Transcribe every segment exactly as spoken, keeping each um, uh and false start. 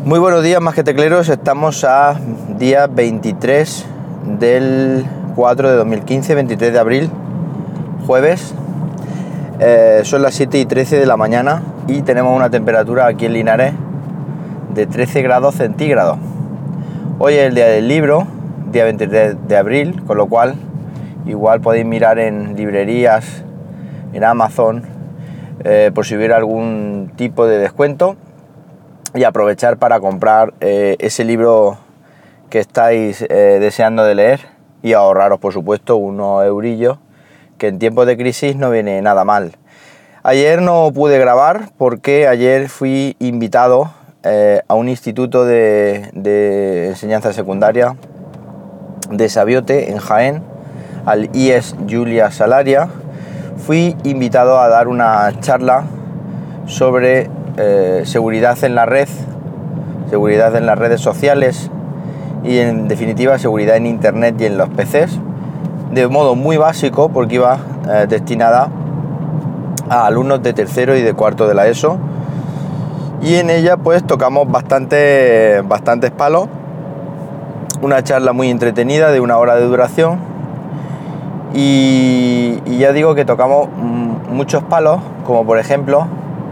Muy buenos días, más que tecleros. Estamos a día veintitrés del cuatro de dos mil quince, veintitrés de abril, jueves. Eh, son las siete y trece de la mañana y tenemos una temperatura aquí en Linares de trece grados centígrados. Hoy es el día del libro, día veintitrés de abril, con lo cual igual podéis mirar en librerías, en Amazon, eh, por si hubiera algún tipo de descuento, y aprovechar para comprar eh, ese libro que estáis eh, deseando de leer y ahorraros, por supuesto, unos eurillos, que en tiempos de crisis no viene nada mal. Ayer no pude grabar porque ayer fui invitado eh, a un instituto de, de enseñanza secundaria de Sabiote, en Jaén, al I E S Julia Salaria. Fui invitado a dar una charla sobre eh, seguridad en la red, seguridad en las redes sociales y, en definitiva, seguridad en internet y en los P Cs, de modo muy básico, porque iba eh, destinada a alumnos de tercero y de cuarto de la ESO, y en ella pues tocamos bastante, bastantes palos. Una charla muy entretenida de una hora de duración, y, y ya digo que tocamos muchos palos, como por ejemplo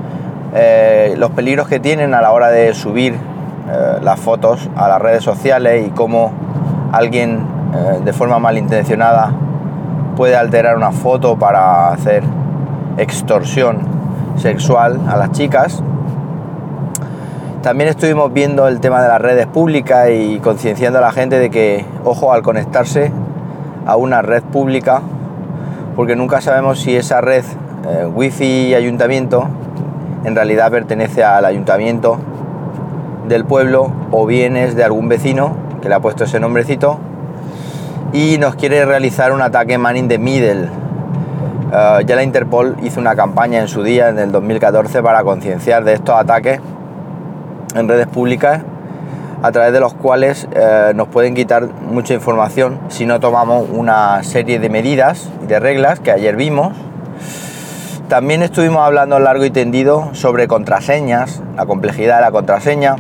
eh, los peligros que tienen a la hora de subir eh, las fotos a las redes sociales, y cómo alguien eh, de forma malintencionada puede alterar una foto para hacer extorsión sexual a las chicas. También estuvimos viendo el tema de las redes públicas y concienciando a la gente de que, ojo, al conectarse a una red pública, porque nunca sabemos si esa red eh, wifi ayuntamiento en realidad pertenece al ayuntamiento del pueblo, o bien es de algún vecino que le ha puesto ese nombrecito y nos quiere realizar un ataque man in the middle. Uh, ya la Interpol hizo una campaña en su día, en el dos mil catorce, para concienciar de estos ataques en redes públicas, a través de los cuales eh, nos pueden quitar mucha información si no tomamos una serie de medidas y de reglas que ayer vimos. También estuvimos hablando largo y tendido sobre contraseñas, la complejidad de la contraseña.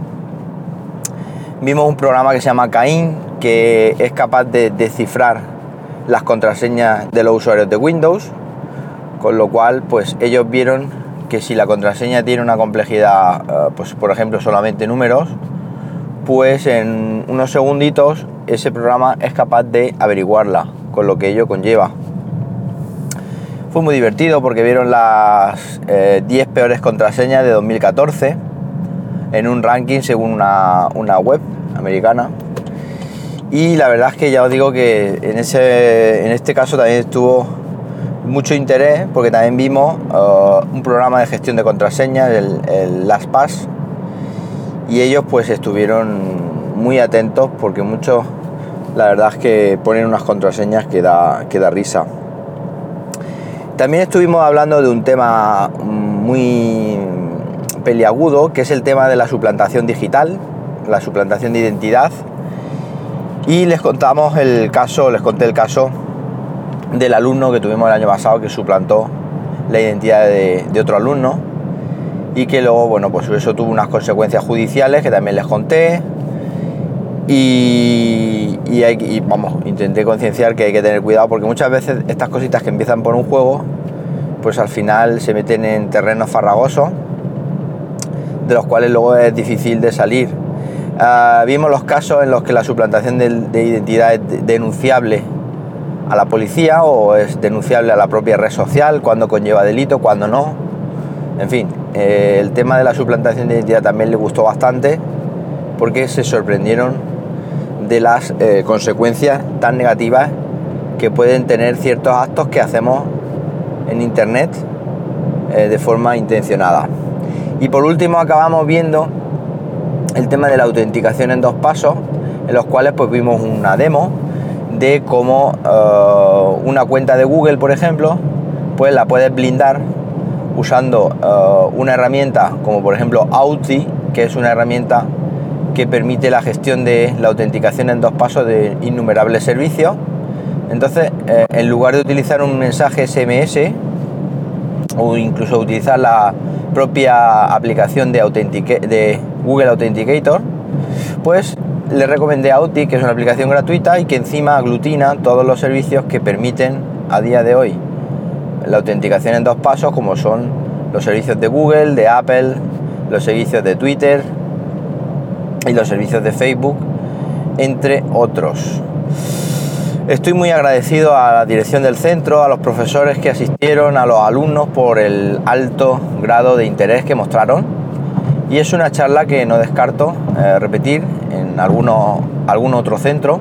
Vimos un programa que se llama Cain, que es capaz de descifrar las contraseñas de los usuarios de Windows, con lo cual pues ellos vieron que si la contraseña tiene una complejidad, eh, pues por ejemplo solamente números, pues en unos segunditos ese programa es capaz de averiguarla, con lo que ello conlleva. Fue muy divertido porque vieron las eh, diez peores contraseñas de dos mil catorce en un ranking según una, una web americana. Y la verdad es que ya os digo que en, ese, en este caso también estuvo mucho interés, porque también vimos uh, un programa de gestión de contraseñas, el, el LastPass, y ellos pues estuvieron muy atentos, porque muchos, la verdad es que ponen unas contraseñas que da, que da risa. También estuvimos hablando de un tema muy peliagudo, que es el tema de la suplantación digital, la suplantación de identidad, y les contamos el caso, les conté el caso del alumno que tuvimos el año pasado, que suplantó la identidad de, de otro alumno, y que luego, bueno, pues eso tuvo unas consecuencias judiciales que también les conté, y, y, hay, y vamos, intenté concienciar que hay que tener cuidado, porque muchas veces estas cositas que empiezan por un juego, pues al final se meten en terrenos farragosos, de los cuales luego es difícil de salir. Uh, vimos los casos en los que la suplantación de, de identidad es denunciable a la policía, o es denunciable a la propia red social, cuando conlleva delito, cuando no. En fin, eh, el tema de la suplantación de identidad también le gustó bastante, porque se sorprendieron de las eh, consecuencias tan negativas que pueden tener ciertos actos que hacemos en internet eh, de forma intencionada. Y por último acabamos viendo el tema de la autenticación en dos pasos, en los cuales pues vimos una demo de cómo uh, una cuenta de Google, por ejemplo, pues la puedes blindar usando uh, una herramienta como por ejemplo Authy, que es una herramienta que permite la gestión de la autenticación en dos pasos de innumerables servicios. Entonces, eh, en lugar de utilizar un mensaje S M S o incluso utilizar la propia aplicación de, Authentica- de Google Authenticator, pues le recomendé Auti, que es una aplicación gratuita y que encima aglutina todos los servicios que permiten a día de hoy la autenticación en dos pasos, como son los servicios de Google, de Apple, los servicios de Twitter y los servicios de Facebook, entre otros. Estoy muy agradecido a la dirección del centro, a los profesores que asistieron, a los alumnos por el alto grado de interés que mostraron, y es una charla que no descarto eh, repetir en alguno, algún otro centro,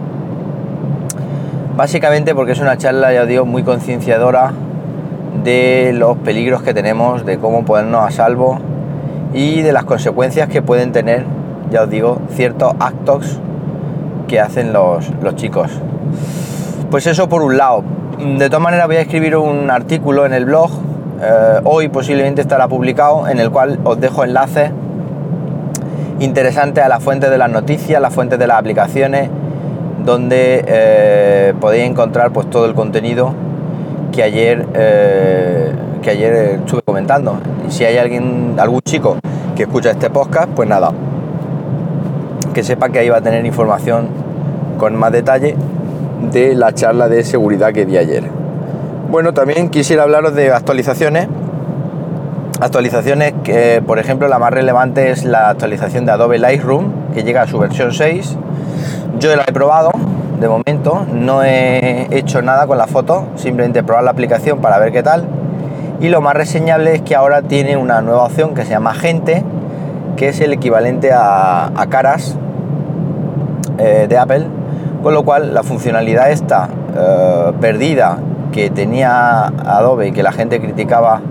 básicamente porque es una charla, ya os digo, muy concienciadora de los peligros que tenemos, de cómo ponernos a salvo y de las consecuencias que pueden tener, ya os digo, ciertos actos que hacen los, los chicos. Pues eso por un lado. De todas maneras voy a escribir un artículo en el blog, eh, hoy posiblemente estará publicado, en el cual os dejo enlaces interesantes a las fuentes de las noticias, las fuentes de las aplicaciones, donde eh, podéis encontrar pues todo el contenido que ayer eh, que ayer estuve comentando. Y si hay alguien, algún chico que escucha este podcast, pues nada, que sepa que ahí va a tener información con más detalle de la charla de seguridad que di ayer. Bueno, también quisiera hablaros de actualizaciones. Actualizaciones que, por ejemplo, la más relevante es la actualización de Adobe Lightroom, que llega a su versión seis. Yo la he probado, de momento, no he hecho nada con la foto, simplemente probar la aplicación para ver qué tal. Y lo más reseñable es que ahora tiene una nueva opción que se llama Gente, que es el equivalente a, a Caras eh, de Apple, con lo cual la funcionalidad esta eh, perdida que tenía Adobe y que la gente criticaba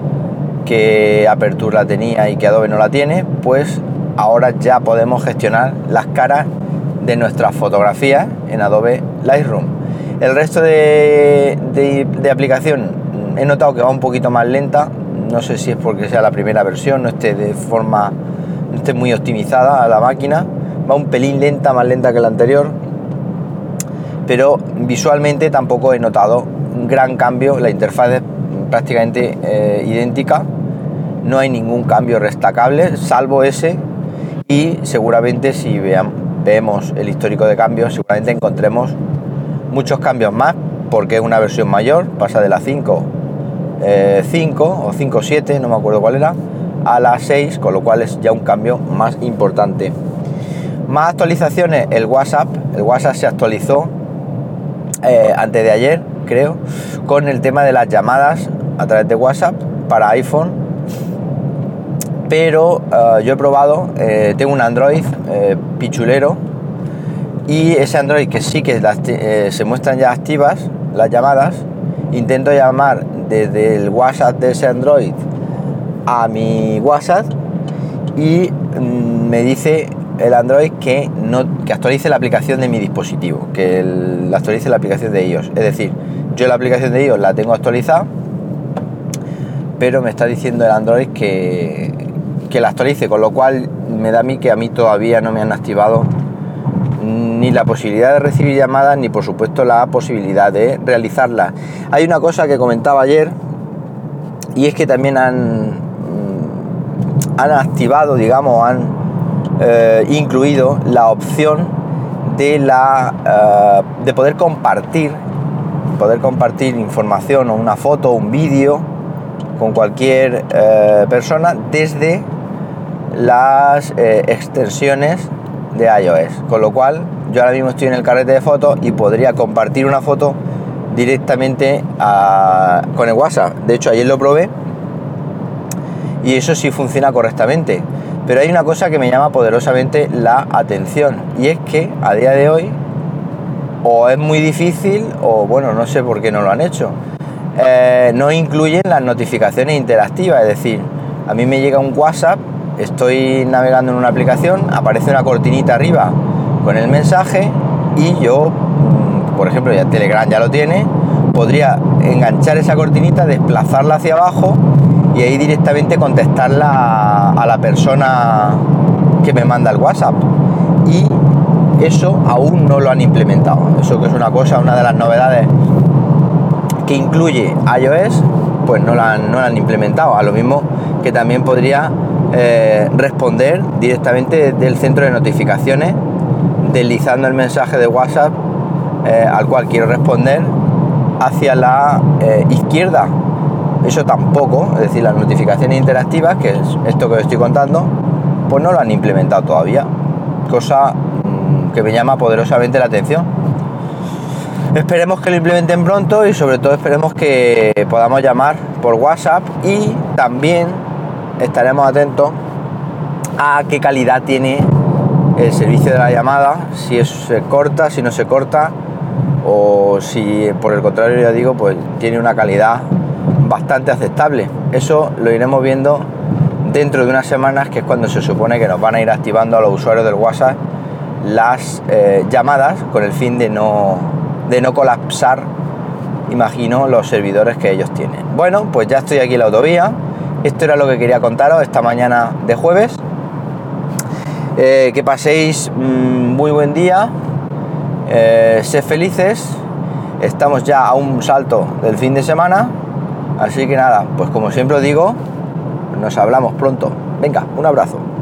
que Aperture la tenía y que Adobe no la tiene, pues ahora ya podemos gestionar las caras de nuestras fotografías en Adobe Lightroom. El resto de, de, de aplicación he notado que va un poquito más lenta, no sé si es porque sea la primera versión, no esté de forma, no esté muy optimizada a la máquina, va un pelín lenta, más lenta que la anterior, pero visualmente tampoco he notado un gran cambio, la interfaz es prácticamente eh, idéntica, no hay ningún cambio destacable, salvo ese, y seguramente si veamos, vemos el histórico de cambios, seguramente encontremos muchos cambios más, porque es una versión mayor, pasa de la cinco punto cinco o cinco punto siete, no me acuerdo cuál era, a la seis, con lo cual es ya un cambio más importante. Más actualizaciones, el WhatsApp, el WhatsApp se actualizó eh, antes de ayer, creo, con el tema de las llamadas a través de WhatsApp para iPhone. Pero uh, yo he probado, eh, tengo un Android eh, pichulero, y ese Android que sí que las, eh, se muestran ya activas las llamadas, intento llamar desde el WhatsApp de ese Android a mi WhatsApp y mm, me dice el Android que, no, que actualice la aplicación de mi dispositivo, que el, actualice la aplicación de iOS. Es decir, yo la aplicación de iOS la tengo actualizada, pero me está diciendo el Android que, que la actualice, con lo cual me da a mí que a mí todavía no me han activado ni la posibilidad de recibir llamadas, ni por supuesto la posibilidad de realizarlas. Hay una cosa que comentaba ayer, y es que también han, han activado, digamos, han eh, incluido la opción de, la, eh, de poder compartir, poder compartir información o una foto o un vídeo con cualquier eh, persona desde las eh, extensiones de iOS, con lo cual yo ahora mismo estoy en el carrete de fotos y podría compartir una foto directamente a, con el WhatsApp. De hecho, ayer lo probé y eso sí funciona correctamente, pero hay una cosa que me llama poderosamente la atención, y es que a día de hoy o es muy difícil o bueno, no sé por qué no lo han hecho, eh, no incluyen las notificaciones interactivas. Es decir, a mí me llega un WhatsApp, estoy navegando en una aplicación, aparece una cortinita arriba con el mensaje y yo, por ejemplo, ya Telegram ya lo tiene, podría enganchar esa cortinita, desplazarla hacia abajo y ahí directamente contestarla a, a la persona que me manda el WhatsApp. Y eso aún no lo han implementado. Eso que es una cosa, una de las novedades que incluye iOS, pues no la han, no la han implementado. A lo mismo que también podría eh, responder directamente desde el centro de notificaciones, deslizando el mensaje de WhatsApp eh, al cual quiero responder hacia la eh, izquierda. Eso tampoco, es decir, las notificaciones interactivas, que es esto que os estoy contando, pues no lo han implementado todavía, cosa mmm, que me llama poderosamente la atención. Esperemos que lo implementen pronto y sobre todo esperemos que podamos llamar por WhatsApp, y también estaremos atentos a qué calidad tiene el servicio de la llamada, si se corta, si no se corta, o si por el contrario, ya digo, pues tiene una calidad bastante aceptable. Eso lo iremos viendo dentro de unas semanas, que es cuando se supone que nos van a ir activando a los usuarios del WhatsApp las eh, llamadas, con el fin de no, de no colapsar, imagino, los servidores que ellos tienen. Bueno, pues ya estoy aquí en la autovía. Esto era lo que quería contaros esta mañana de jueves. Eh, que paséis mmm, muy buen día, eh, sed felices. Estamos ya a un salto del fin de semana, así que nada, pues como siempre os digo, nos hablamos pronto. Venga, un abrazo.